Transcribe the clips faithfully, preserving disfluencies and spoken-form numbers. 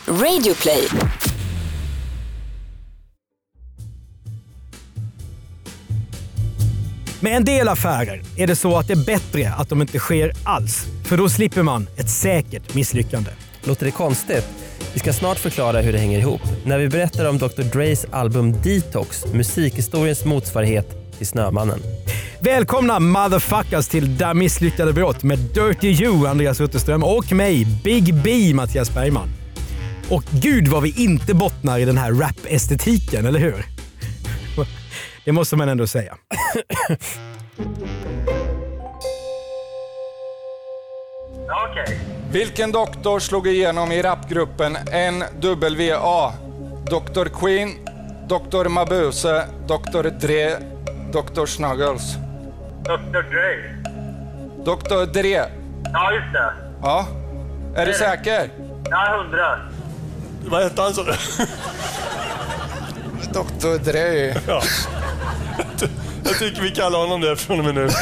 Radioplay. Med en del affärer är det så att det är bättre att de inte sker alls. För då slipper man ett säkert misslyckande. Låter det konstigt? Vi ska snart förklara hur det hänger ihop. När vi berättar om doktor Dres album Detox, musikhistoriens motsvarighet till Snömannen. Välkomna motherfuckers till Där misslyckade brott med Dirty You, Andreas Utterström, och mig, Big B, Mattias Bergman. Och gud vad vi inte bottnar i den här rap-estetiken, eller hur? Det måste man ändå säga. Okej. Vilken doktor slog igenom i rapgruppen N W A? doktor Queen, doktor Mabuse, doktor Dre, doktor Snuggles. doktor Dre. doktor Dre. Ja, just det. Ja. Är du det. säker? Ja, hundra. Vad hette han så? doktor Dre. Ja. Jag tycker vi kallar honom det från och med nu.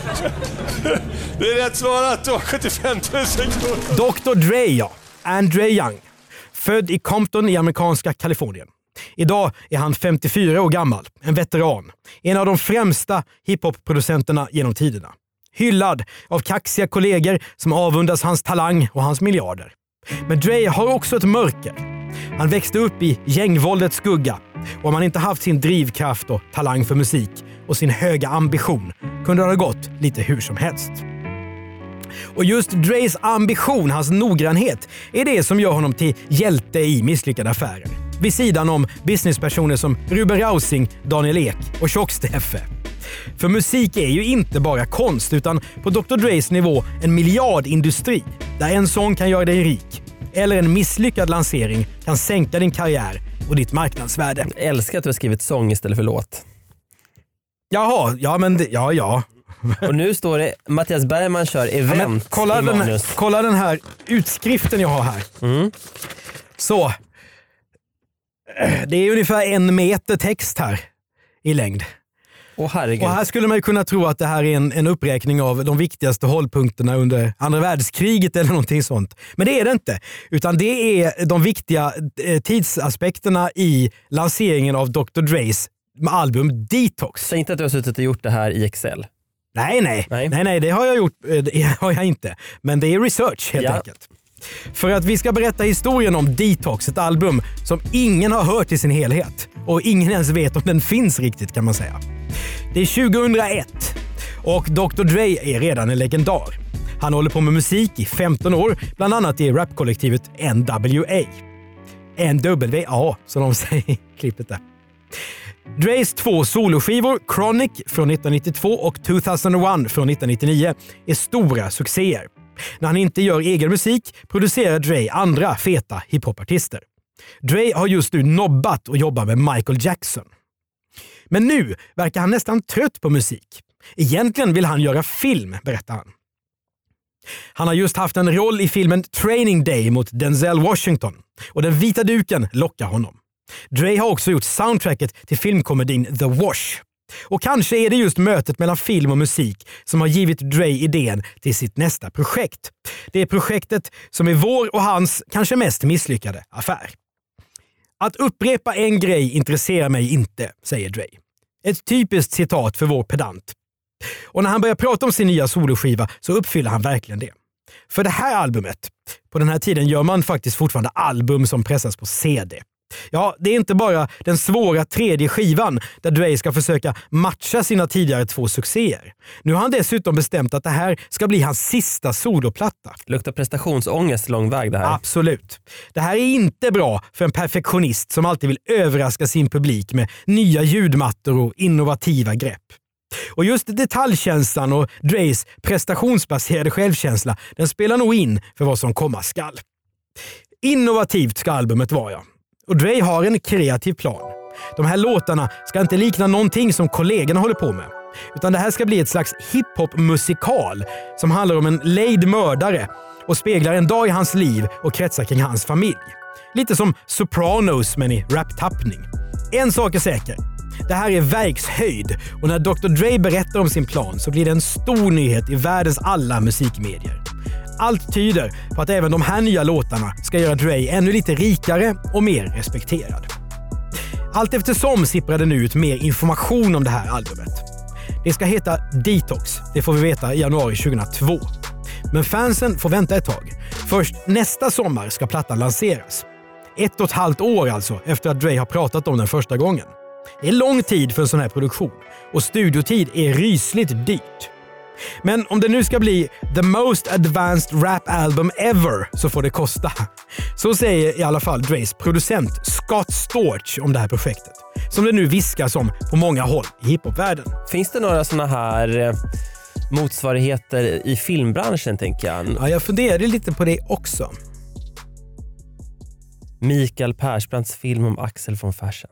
Det är rätt svarat då, sjuttiofem tusen kronor. doktor Dre, ja. Andre Young. Född i Compton i amerikanska Kalifornien. Idag är han femtiofyra år gammal, en veteran. En av de främsta hiphop-producenterna genom tiderna. Hyllad av kaxiga kollegor som avundas hans talang och hans miljarder. Men Dre har också ett mörker. Han växte upp i gängvåldets skugga, och om han inte haft sin drivkraft och talang för musik och sin höga ambition kunde det ha gått lite hur som helst. Och just Dres ambition, hans noggrannhet, är det som gör honom till hjälte i misslyckade affärer. Vid sidan om businesspersoner som Ruben Rausing, Daniel Ek och Tjock-Steffe. För musik är ju inte bara konst, utan på doktor Dres nivå en miljardindustri där en sång kan göra dig rik. Eller en misslyckad lansering kan sänka din karriär och ditt marknadsvärde. Jag älskar att du har skrivit sång istället för låt. Jaha, ja men det, ja ja. Och nu står det Mattias Bergman kör event, ja, men kolla, i den manus. här, kolla den här utskriften jag har här. Mm. Så. Det är ungefär en meter text här i längd. Åh, herregud. Och här skulle man ju kunna tro att det här är en, en uppräkning av de viktigaste hållpunkterna under andra världskriget eller någonting sånt. Men det är det inte. Utan det är de viktiga eh, tidsaspekterna i lanseringen av doktor Dres album Detox. Säg inte att du har suttit och gjort det här i Excel. Nej, nej. Nej, nej, nej det har jag gjort. Det har jag inte. Men det är research helt ja. enkelt. För att vi ska berätta historien om Detox, ett album som ingen har hört i sin helhet. Och ingen ens vet om den finns riktigt, kan man säga. Det är tjugohundraett och doktor Dre är redan en legendar. Han håller på med musik i femton år, bland annat i rapkollektivet N W A. N W A, som de säger i klippet där. Dres två soloskivor, Chronic från nittonhundranittiotvå och tvåtusenett från nittonhundranittionio, är stora succéer. När han inte gör egen musik producerar Dre andra feta hiphopartister. Dre har just nu nobbat och jobbar med Michael Jackson. Men nu verkar han nästan trött på musik. Egentligen vill han göra film, berättar han. Han har just haft en roll i filmen Training Day mot Denzel Washington, och den vita duken lockar honom. Dre har också gjort soundtracket till filmkomedin The Wash. Och kanske är det just mötet mellan film och musik som har givit Dre idén till sitt nästa projekt. Det är projektet som är vår och hans kanske mest misslyckade affär. Att upprepa en grej intresserar mig inte, säger Dre. Ett typiskt citat för vår pedant. Och när han börjar prata om sin nya soloskiva så uppfyller han verkligen det. För det här albumet, på den här tiden gör man faktiskt fortfarande album som pressas på C D. Ja, det är inte bara den svåra tredje skivan där Dre ska försöka matcha sina tidigare två succéer. Nu har han dessutom bestämt att det här ska bli hans sista soloplatta. Luktar prestationsångest lång väg det här. Absolut. Det här är inte bra för en perfektionist som alltid vill överraska sin publik med nya ljudmattor och innovativa grepp. Och just detaljkänslan och Dres prestationsbaserade självkänsla, den spelar nog in för vad som komma skall. Innovativt ska albumet vara, ja. Och Dre har en kreativ plan. De här låtarna ska inte likna någonting som kollegorna håller på med. Utan det här ska bli ett slags hiphop-musikal som handlar om en lejd mördare och speglar en dag i hans liv och kretsar kring hans familj. Lite som Sopranos men i rap-tappning. En sak är säker. Det här är verkshöjd, och när doktor Dre berättar om sin plan så blir det en stor nyhet i världens alla musikmedier. allt tyder på att även de här nya låtarna ska göra Dre ännu lite rikare och mer respekterad. Allt eftersom sipprar det nu ut mer information om det här albumet. Det ska heta Detox, det får vi veta i januari tjugohundratvå. Men fansen får vänta ett tag. Först nästa sommar ska plattan lanseras. Ett och ett halvt år alltså efter att Dre har pratat om den första gången. Det är lång tid för en sån här produktion och studiotid är rysligt dyrt. Men om det nu ska bli the most advanced rap album ever så får det kosta. Så säger i alla fall Dres producent Scott Storch om det här projektet. Som det nu viskas om på många håll i hiphopvärlden. Finns det några såna här eh, motsvarigheter i filmbranschen, tänker jag? Ja, jag funderade lite på det också. Mikael Persbrandts film om Axel von Fersen.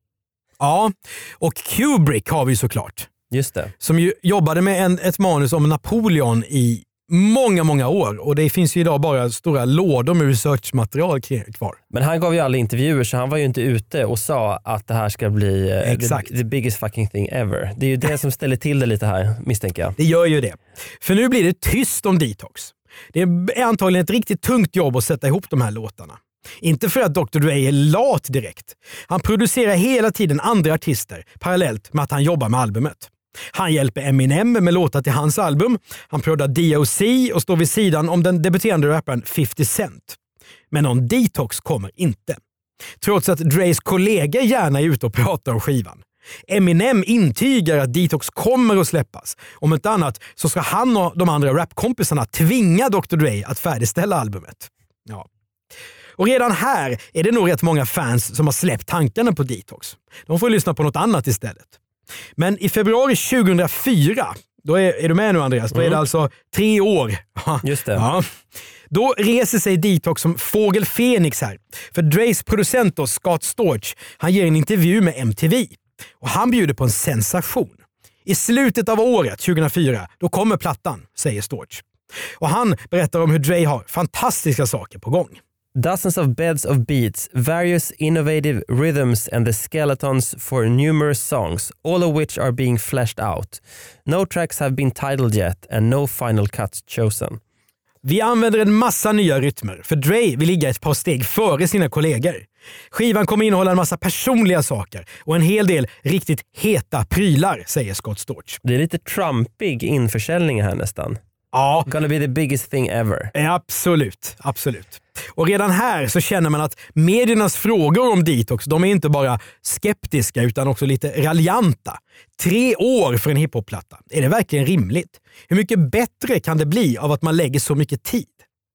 Ja, och Kubrick har vi såklart. Just det. Som ju jobbade med en, ett manus om Napoleon i många, många år. Och det finns ju idag bara stora lådor med researchmaterial kvar. Men han gav ju alla intervjuer, så han var ju inte ute och sa att det här ska bli uh, Exakt. The, the biggest fucking thing ever. Det är ju det som ställer till det lite här, misstänker jag. Det gör ju det. För nu blir det tyst om Detox. Det är antagligen ett riktigt tungt jobb att sätta ihop de här låtarna. Inte för att doktor Dre är lat direkt. Han producerar hela tiden andra artister parallellt med att han jobbar med albumet. Han hjälper Eminem med låtar till hans album. Han proddar D O C och står vid sidan om den debuterande rapparen fifty cent. Men någon Detox kommer inte. Trots att Dres kollegor gärna är ute och pratar om skivan. Eminem intygar att Detox kommer att släppas. Om inte annat så ska han och de andra rapkompisarna tvinga doktor Dre att färdigställa albumet. Ja. Och redan här är det nog rätt många fans som har släppt tankarna på Detox. De får lyssna på något annat istället. Men i februari tjugohundrafyra, då är, är du med nu Andreas, då är det alltså tre år. Just det. Ja. Då reser sig Detox som fågel Fenix här. För Dres producent då, Scott Storch, han ger en intervju med M T V. Och han bjuder på en sensation. I slutet av året tjugohundrafyra, då kommer plattan, säger Storch. Och han berättar om hur Dre har fantastiska saker på gång. Dozens of beds of beats, various innovative rhythms and the skeletons for numerous songs, all of which are being fleshed out. No tracks have been titled yet and no final cuts chosen. Vi använder en massa nya rytmer, för Dre vill ligga ett par steg före sina kollegor. Skivan kommer innehålla en massa personliga saker och en hel del riktigt heta prylar, säger Scott Storch. Det är lite trumpig införsäljning här nästan. Ja. Gonna be the biggest thing ever. Absolut, absolut. Och redan här så känner man att mediernas frågor om Detox, de är inte bara skeptiska utan också lite raljanta. Tre år för en hiphopplatta. Är det verkligen rimligt? Hur mycket bättre kan det bli av att man lägger så mycket tid?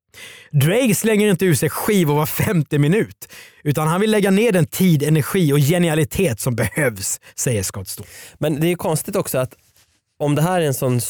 Dre slänger inte ur sig skivor var femte minut, utan han vill lägga ner den tid, energi och genialitet som behövs, säger Scott Storch. Men det är ju konstigt också att om det här är en sån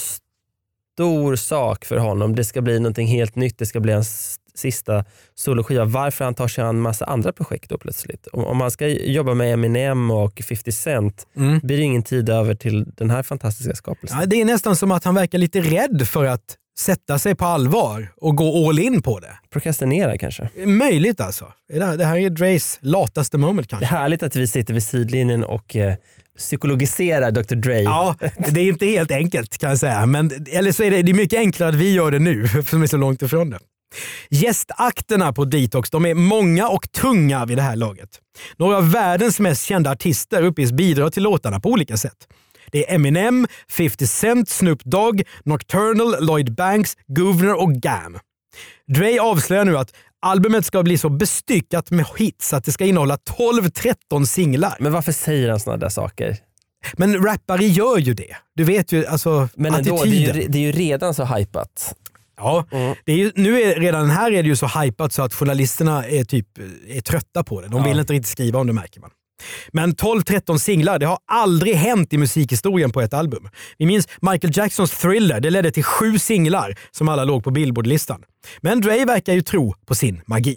stor sak för honom, det ska bli någonting helt nytt, det ska bli hans sista soloskiva, varför han tar sig an en massa andra projekt då plötsligt? Om, om man ska jobba med Eminem och fifty cent, mm. blir det ingen tid över till den här fantastiska skapelsen. Ja, det är nästan som att han verkar lite rädd för att sätta sig på allvar och gå all in på det. Prokrastinera kanske. Möjligt alltså. Det här är Dres lataste moment kanske. Det är härligt att vi sitter vid sidlinjen och eh, psykologiserar doktor Dre. Ja, det är inte helt enkelt kan jag säga. Men, eller så är det, det är mycket enklare att vi gör det nu, för vi är så långt ifrån det. Gästakterna på Detox, de är många och tunga vid det här laget. Några av världens mest kända artister uppges bidra till låtarna på olika sätt. Det är Eminem, fifty cent, Snoop Dogg, Nocturnal, Lloyd Banks, Governor och Gam. Dre avslöjar nu att albumet ska bli så bestyckat med hits att det ska innehålla tolv tretton singlar. Men varför säger han sådana där saker? Men rappare gör ju det. Du vet ju, alltså, men ändå, attityden. det är, ju, det är ju redan så hypat. Ja, mm. det är ju, nu är redan här är det ju så hypat så att journalisterna är typ är trötta på det. De vill ja. inte riktigt skriva om det, märker man. Men tolv tretton singlar, det har aldrig hänt i musikhistorien på ett album. Vi minns Michael Jacksons Thriller, det ledde till sju singlar som alla låg på Billboard-listan. Men Dre verkar ju tro på sin magi.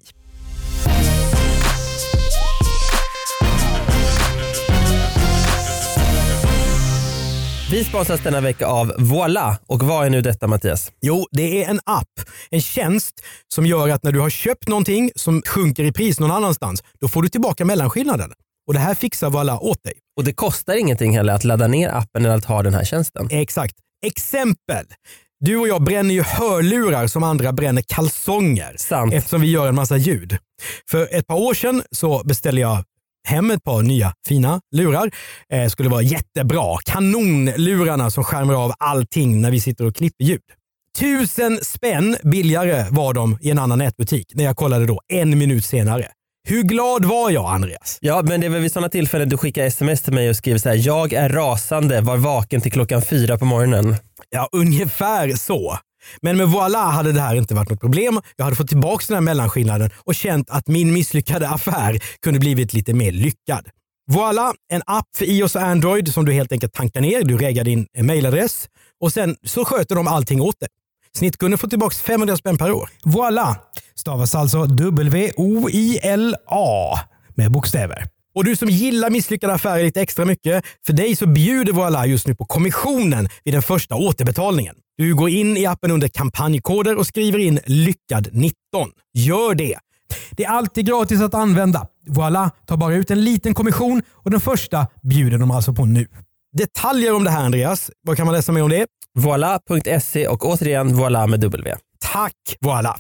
Vi sponsras denna vecka av Voilà. Och vad är nu detta, Mattias? Jo, det är en app, en tjänst som gör att när du har köpt någonting som sjunker i pris någon annanstans, då får du tillbaka mellanskillnaden. Och det här fixar Voilà åt dig. Och det kostar ingenting heller att ladda ner appen eller att ha den här tjänsten. Exakt. Exempel. Du och jag bränner ju hörlurar som andra bränner kalsonger. Sant. Eftersom vi gör en massa ljud. För ett par år sedan så beställde jag hem ett par nya fina lurar. Eh, skulle vara jättebra. Kanonlurarna som skärmar av allting när vi sitter och klipper ljud. Tusen spänn billigare var de i en annan nätbutik när jag kollade då en minut senare. Hur glad var jag, Andreas? Ja, men det är väl vid sådana tillfällen du skickar sms till mig och skriver så här: jag är rasande, var vaken till klockan fyra på morgonen. Ja, ungefär så. Men med Voila hade det här inte varit något problem. Jag hade fått tillbaka den här mellanskillnaden och känt att min misslyckade affär kunde blivit lite mer lyckad. Voila, en app för iOS och Android som du helt enkelt tankar ner. Du reggar din mailadress och sen så sköter de allting åt det. Snittkunden får tillbaka femhundra spänn per år. Voila stavas alltså W O I L A med bokstäver. Och du som gillar misslyckade affärer lite extra mycket, för dig så bjuder Voila just nu på kommissionen vid den första återbetalningen. Du går in i appen under kampanjkoder och skriver in lyckad nitton. Gör det! Det är alltid gratis att använda. Voila tar bara ut en liten kommission och den första bjuder de alltså på nu. Detaljer om det här, Andreas, vad kan man läsa mer om det? Voila punkt se och återigen Voila med W. Tack, Voila!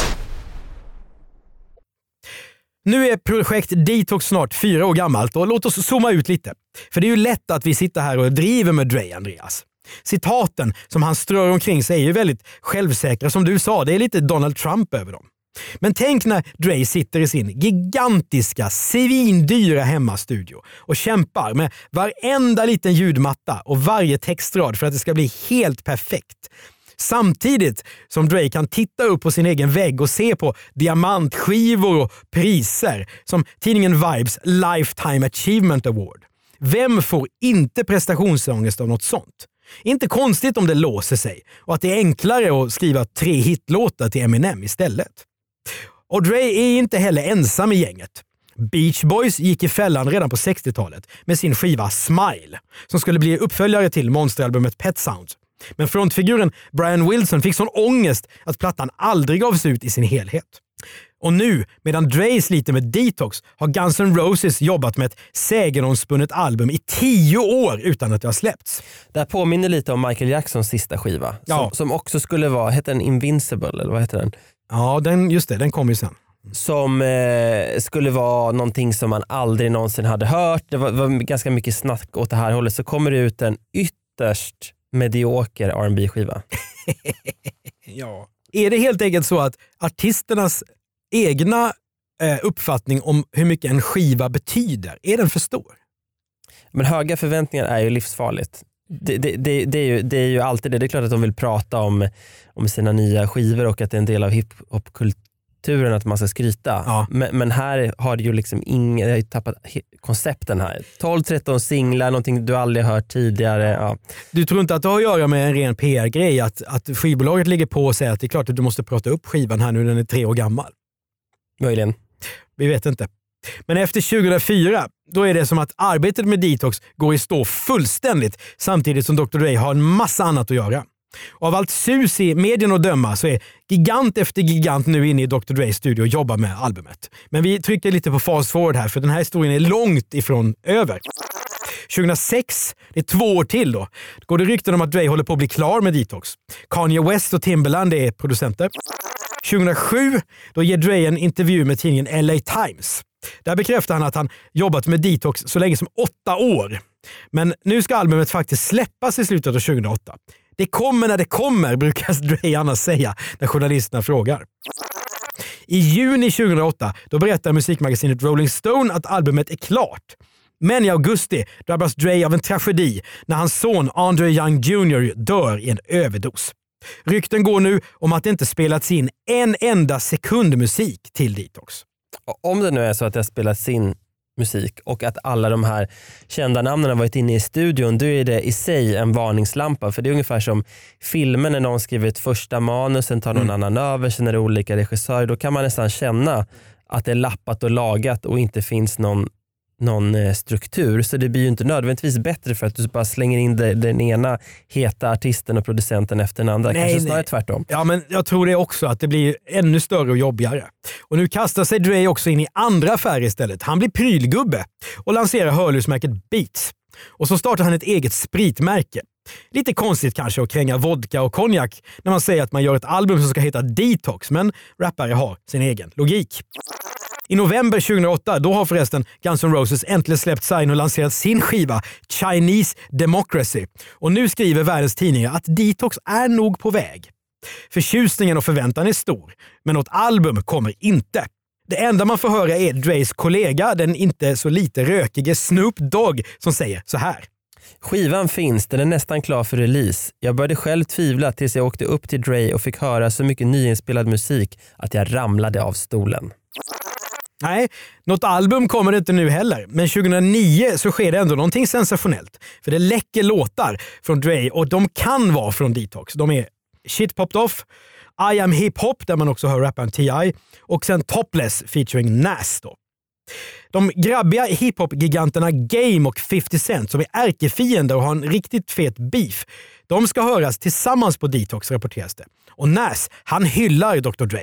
Nu är projekt Detox snart fyra år gammalt och låt oss zooma ut lite. För det är ju lätt att vi sitter här och driver med Dre, Andreas. Citaten som han strör omkring sig är ju väldigt självsäkra, som du sa. Det är lite Donald Trump över dem. Men tänk när Dre sitter i sin gigantiska, svindyra hemmastudio och kämpar med varenda liten ljudmatta och varje textrad för att det ska bli helt perfekt. Samtidigt som Dre kan titta upp på sin egen vägg och se på diamantskivor och priser som tidningen Vibes Lifetime Achievement Award. Vem får inte prestationsångest av något sånt? Inte konstigt om det låser sig och att det är enklare att skriva tre hitlåtar till Eminem istället. Och Dre är inte heller ensam i gänget. Beach Boys gick i fällan redan på sextiotalet med sin skiva Smile som skulle bli uppföljare till monsteralbumet Pet Sounds. Men frontfiguren Brian Wilson fick sån ångest att plattan aldrig gavs ut i sin helhet. Och nu, medan Dre sliter med Detox, har Guns N' Roses jobbat med ett sägenomspunnet album i tio år utan att det har släppts. Det här påminner lite om Michael Jacksons sista skiva. Ja. Som, som också skulle vara, heter den Invincible eller vad heter den? Ja, den, just det, den kom ju sen. Som eh, skulle vara någonting som man aldrig någonsin hade hört. Det var, var ganska mycket snack åt det här hållet. Så kommer det ut en ytterst medioker R and B-skiva. Ja. Är det helt enkelt så att artisternas egna eh, uppfattning om hur mycket en skiva betyder, är den för stor? Men höga förväntningar är ju livsfarligt. Det, det, det, det, är, ju, det är ju alltid det. Det är klart att de vill prata om, om sina nya skivor och att det är en del av hiphopkulturen att man ska skryta. Ja. Men, men här har det ju liksom ingen, jag har ju tappat koncepten här. tolv tretton singlar, någonting du aldrig hört tidigare. Ja. Du tror inte att det har att göra med en ren P R-grej? Att, att skivbolaget ligger på och säger att det är klart att du måste prata upp skivan här nu, den är tre år gammal? Möjligen. Vi vet inte. Men efter tjugohundrafyra, då är det som att arbetet med Detox går i stå fullständigt samtidigt som doktor Dre har en massa annat att göra. Och av allt sus i medien att döma så är gigant efter gigant nu inne i doktor Dre's studio och jobbar med albumet. Men vi trycker lite på fast forward här för den här historien är långt ifrån över. tjugohundrasex, det är två år till då, då går det rykten om att Dre håller på att bli klar med Detox. Kanye West och Timbaland är producenter. tjugohundrasju, då ger Dre en intervju med tidningen L A Times. Där bekräftar han att han jobbat med Detox så länge som åtta år. Men nu ska albumet faktiskt släppas i slutet av tjugohundraåtta. Det kommer när det kommer, brukar Dre annars säga när journalisterna frågar. I juni tjugohundraåtta då berättar musikmagasinet Rolling Stone att albumet är klart. Men i augusti drabbas Dre av en tragedi när hans son Andre Young junior dör i en överdos. Rykten går nu om att det inte spelats in en enda sekund musik till Detox. Om det nu är så att det har spelats in musik och att alla de här kända namnen har varit inne i studion, då är det i sig en varningslampa. För det är ungefär som filmen när någon skriver ett första manus, sen tar någon mm. annan över, sen är det olika regissörer. Då kan man nästan känna att det är lappat och lagat och inte finns någon, någon struktur. Så det blir ju inte nödvändigtvis bättre för att du bara slänger in det, den ena heta artisten och producenten efter den andra. Nej, kanske snarare nej. tvärtom. Ja, men jag tror det också, att det blir ännu större och jobbigare. Och nu kastar sig Dre också in i andra affärer istället. Han blir prylgubbe och lanserar hörlursmärket Beats. Och så startar han ett eget spritmärke. Lite konstigt kanske att kränga vodka och konjak när man säger att man gör ett album som ska heta Detox, men rappare har sin egen logik. I november tjugohundraåtta då har förresten Guns N' Roses äntligen släppt sign och lanserat sin skiva Chinese Democracy. Och nu skriver världens tidningar att Detox är nog på väg. Förtjusningen och förväntan är stor, men något album kommer inte. Det enda man får höra är Dre's kollega, den inte så lite rökige Snoop Dogg, som säger så här. Skivan finns, den är nästan klar för release. Jag började själv tvivla tills jag åkte upp till Dre och fick höra så mycket nyinspelad musik att jag ramlade av stolen. Nej, något album kommer det inte nu heller. Men tjugohundranio så sker det ändå någonting sensationellt. För det läcker låtar från Dre och de kan vara från Detox. De är Shit Popped Off, I Am Hip Hop där man också hör rapparen T I och sen Topless featuring Nas då. De grabbiga hiphop-giganterna Game och fifty Cent som är ärkefiender och har en riktigt fet beef. De ska höras tillsammans på Detox, rapporteras det. Och Nas, han hyllar doktor Dre.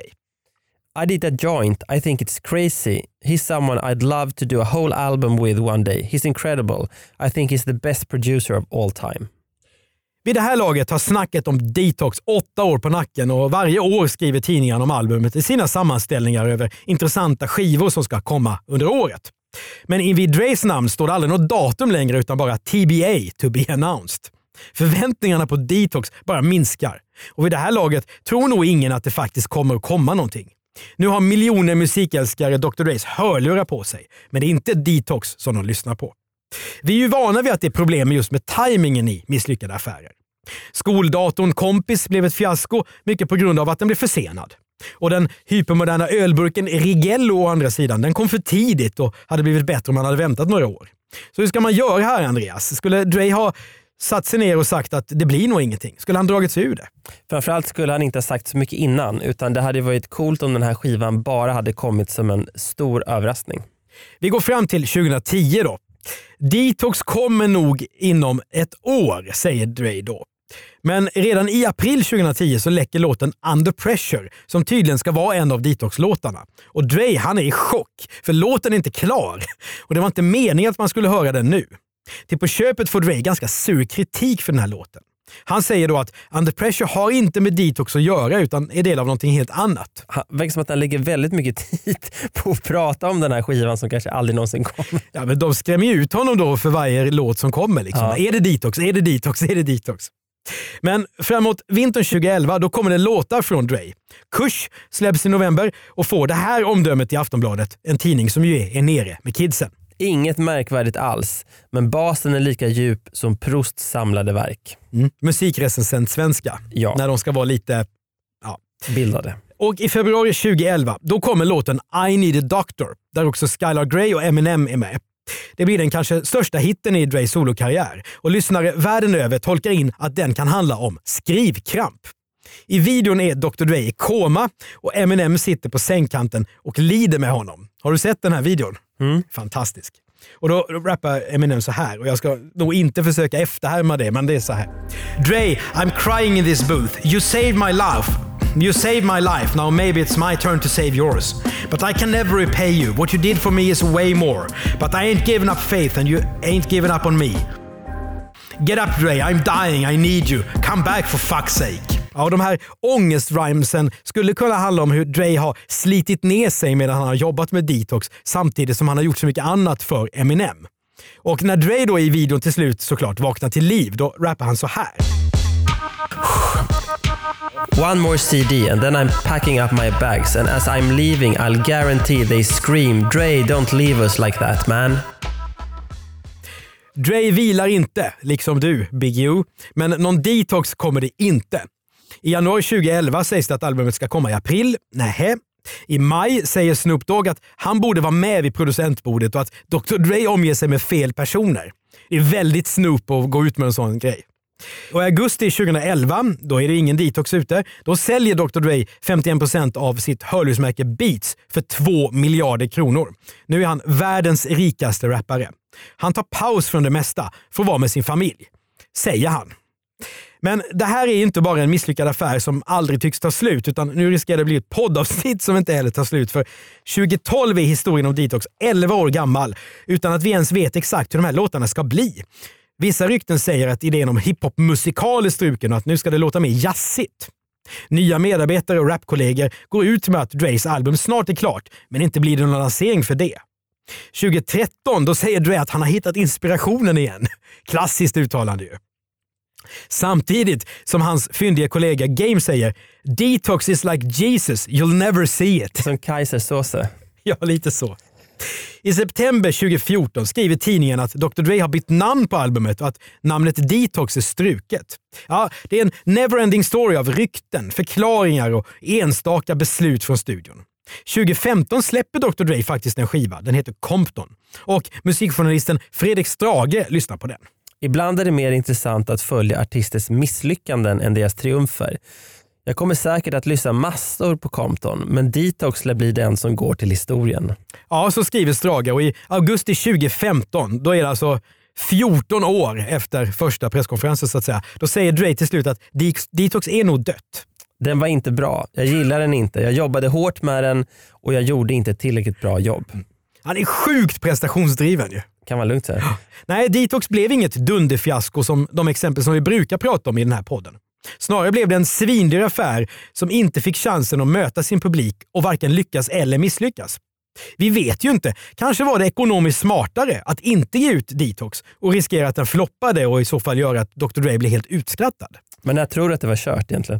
I did a joint. I think it's crazy. He's someone I'd love to do a whole album with one day. He's incredible. I think he's the best producer of all time. Vid det här laget har snacket om Detox åtta år på nacken och varje år skriver tidningarna om albumet i sina sammanställningar över intressanta skivor som ska komma under året. Men invid Dre's namn står det aldrig något datum längre utan bara T B A, to be announced. Förväntningarna på Detox bara minskar. Och vid det här laget tror nog ingen att det faktiskt kommer att komma någonting. Nu har miljoner musikälskare doktor Dre's hörlurar på sig, men det är inte Detox som de lyssnar på. Vi är ju vana vid att det är problem just med tajmingen i misslyckade affärer. Skoldatorn Kompis blev ett fiasko, mycket på grund av att den blev försenad. Och den hypermoderna ölburken Rigello å andra sidan, den kom för tidigt och hade blivit bättre om man hade väntat några år. Så hur ska man göra här, Andreas? Skulle Dre ha satt sig ner och sagt att det blir nog ingenting? Skulle han dragit sig ur det? Framförallt skulle han inte ha sagt så mycket innan, utan det hade varit coolt om den här skivan bara hade kommit som en stor överraskning. Vi går fram till tjugohundratio då. Detox kommer nog inom ett år, säger Dre då. Men redan i april tjugohundratio så läcker låten Under Pressure som tydligen ska vara en av Detox-låtarna. Och Dre, han är i chock för låten är inte klar och det var inte meningen att man skulle höra den nu. Till på köpet får Dre ganska sur kritik för den här låten. Han säger då att Under Pressure har inte med Detox att göra utan är del av någonting helt annat. Det verkar som att han lägger väldigt mycket tid på att prata om den här skivan som kanske aldrig någonsin kommer. Ja, men de skrämmer ju ut honom då för varje låt som kommer. Liksom. Ja. Är det Detox? Är det Detox? Är det Detox? Men framåt vintern tjugoelva då kommer det låtar från Dre. Kush släpps i november och får det här omdömet i Aftonbladet, en tidning som ju är nere med kidsen. Inget märkvärdigt alls, men basen är lika djup som Prousts samlade verk. Mm. Musikrecensent svenska, ja. När de ska vara lite ja. bildade. Och i februari tjugoelva då kommer låten I Need a Doctor, där också Skylar Grey och Eminem är med. Det blir den kanske största hitten i Dre's solokarriär och lyssnare världen över tolkar in att den kan handla om skrivkramp. I videon är doktor Dre i koma och Eminem sitter på sängkanten och lider med honom. Har du sett den här videon? Mm. Fantastisk. Och då rappar Eminem så här och jag ska nog inte försöka efterhärma det, men det är så här. Dre, I'm crying in this booth. You saved my life. You saved my life. Now maybe it's my turn to save yours. But I can never repay you. What you did for me is way more. But I ain't given up faith and you ain't given up on me. Get up Dre, I'm dying, I need you. Come back for fuck's sake. Ja, de här ångest-rhymesen skulle kunna handla om hur Dre har slitit ner sig medan han har jobbat med Detox samtidigt som han har gjort så mycket annat för Eminem. Och när Dre då i videon till slut såklart vaknar till liv, då rappar han så här. One more C D and then I'm packing up my bags and as I'm leaving I'll guarantee they scream Dre, don't leave us like that man. Dre vilar inte, liksom du, Big U. Men någon Detox kommer det inte. I januari tjugoelva sägs det att albumet ska komma i april. Nähä. I maj säger Snoop Dogg att han borde vara med vid producentbordet och att doktor Dre omger sig med fel personer. Det är väldigt Snoop att gå ut med en sån grej. Och i augusti tjugoelva, då är det ingen Detox ute, då säljer doktor Dre femtioen procent av sitt hörlursmärke Beats för två miljarder kronor. Nu är han världens rikaste rappare. Han tar paus från det mesta för att vara med sin familj, säger han. Men det här är inte bara en misslyckad affär som aldrig tycks ta slut, utan nu riskerar det bli ett poddavsnitt som inte heller tar slut. För tjugotolv är historien om Detox elva år gammal utan att vi ens vet exakt hur de här låtarna ska bli. Vissa rykten säger att idén om hiphop-musikal är struken och att nu ska det låta mer jazzigt. Nya medarbetare och rapkollegor går ut med att Dres album snart är klart, men inte blir det någon lansering för det. tjugo tretton då säger Dre att han har hittat inspirationen igen. Klassiskt uttalande ju. Samtidigt som hans fyndiga kollega Game säger Detox is like Jesus, you'll never see it. Som Kaisersåse. Ja, lite så. I september tjugo fjorton skriver tidningen att doktor Dre har bytt namn på albumet och att namnet Detox är struket. Ja, det är en neverending story av rykten, förklaringar och enstaka beslut från studion. tjugo femton släpper doktor Dre faktiskt en skiva, den heter Compton. Och musikjournalisten Fredrik Strage lyssnar på den. Ibland är det mer intressant att följa artisters misslyckanden än deras triumfer. Jag kommer säkert att lyssna massor på Compton, men Detox lär bli den som går till historien. Ja, så skriver Strage, och i augusti tjugo femton, då är det alltså fjorton år efter första presskonferensen så att säga, då säger Dre till slut att Detox är nog dött. Den var inte bra, jag gillar den inte, jag jobbade hårt med den och jag gjorde inte ett tillräckligt bra jobb. Han är sjukt prestationsdriven ju. Kan man lugnt säga. Nej, Detox blev inget dunderfiasko som de exempel som vi brukar prata om i den här podden. Snarare blev det en svindyr affär som inte fick chansen att möta sin publik och varken lyckas eller misslyckas. Vi vet ju inte. Kanske var det ekonomiskt smartare att inte ge ut Detox och riskera att den floppade och i så fall göra att doktor Dre blev helt utskrattad. Men jag tror att det var kört egentligen.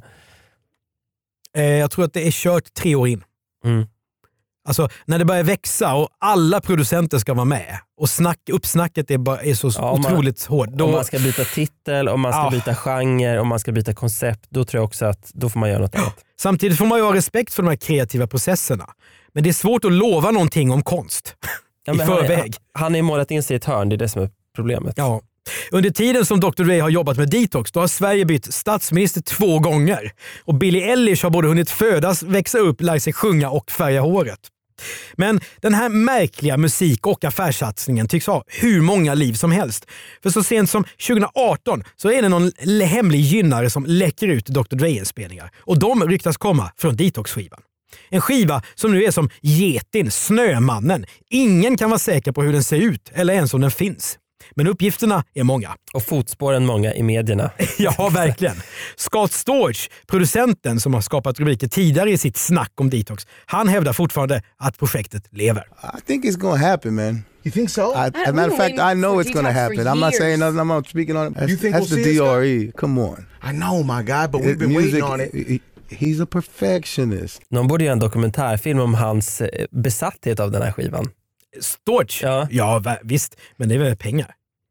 Eh, jag tror att det är kört tre år in. Mm. Alltså när det börjar växa och alla producenter ska vara med och snack, uppsnacket är, bara, är så ja, otroligt man, hårt. Då, om man ska byta titel, om man ska ja. byta genre, om man ska byta koncept, då tror jag också att då får man göra något annat. Samtidigt får man ju ha respekt för de här kreativa processerna. Men det är svårt att lova någonting om konst ja, i förväg. Han, han är målat in sig i ett hörn, det är det som är problemet. Ja. Under tiden som doktor Dre har jobbat med Detox, då har Sverige bytt statsminister två gånger. Och Billie Eilish har både hunnit födas, växa upp, lära sig sjunga och färga håret. Men den här märkliga musik- och affärssatsningen tycks ha hur många liv som helst. För så sent som tjugo arton så är det någon hemlig gynnare som läcker ut doktor Dre-inspelningar. Och de ryktas komma från Detox-skivan. En skiva som nu är som Getin, Snömannen. Ingen kan vara säker på hur den ser ut eller ens om den finns. Men uppgifterna är många. Och fotspåren många i medierna. Ja, verkligen. Scott Storch, producenten som har skapat rubriker tidigare i sitt snack om Detox, han hävdar fortfarande att projektet lever. I think it's going to happen, man. You think so? I, as a matter of fact, I know it's going to happen. I'm not saying nothing. I'm not speaking on it. That's, you think that's we'll the see D R E. Come on. I know, my guy, but we've It, been music, waiting on it. he- he's a perfectionist. Någon borde göra en dokumentärfilm om hans eh, besatthet av den här skivan. Storch? Ja. Ja, visst. Men det är väl pengar.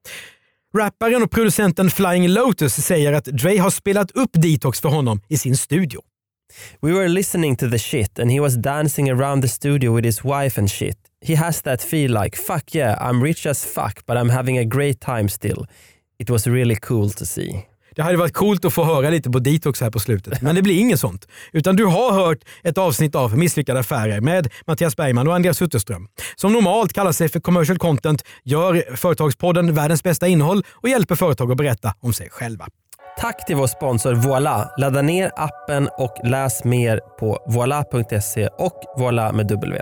Rapparen och producenten Flying Lotus säger att Dre har spelat upp Detox för honom i sin studio. We were listening to the shit and he was dancing around the studio with his wife and shit. He has that feel like, fuck yeah, I'm rich as fuck but I'm having a great time still. It was really cool to see. Det hade varit coolt att få höra lite på Detox här på slutet. Men det blir inget sånt. Utan du har hört ett avsnitt av Misslyckade affärer med Mattias Bergman och Andreas Utterström. Som normalt kallar sig för Commercial Content, gör Företagspodden världens bästa innehåll och hjälper företag att berätta om sig själva. Tack till vår sponsor Voila. Ladda ner appen och läs mer på voila punkt se och Voila med W.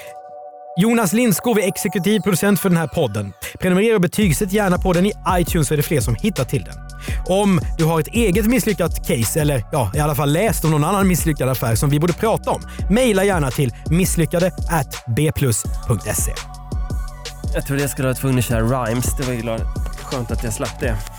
Jonas Lindskov är exekutiv producent för den här podden. Prenumerera och betygsätt gärna på den i iTunes så är det fler som hittar till den. Om du har ett eget misslyckat case eller ja, i alla fall läst om någon annan misslyckad affär som vi borde prata om, mejla gärna till misslyckade at b plus punkt se. Jag tror jag skulle ha tvungen att köra rhymes. Det var ju glad. Skönt att jag slapp det.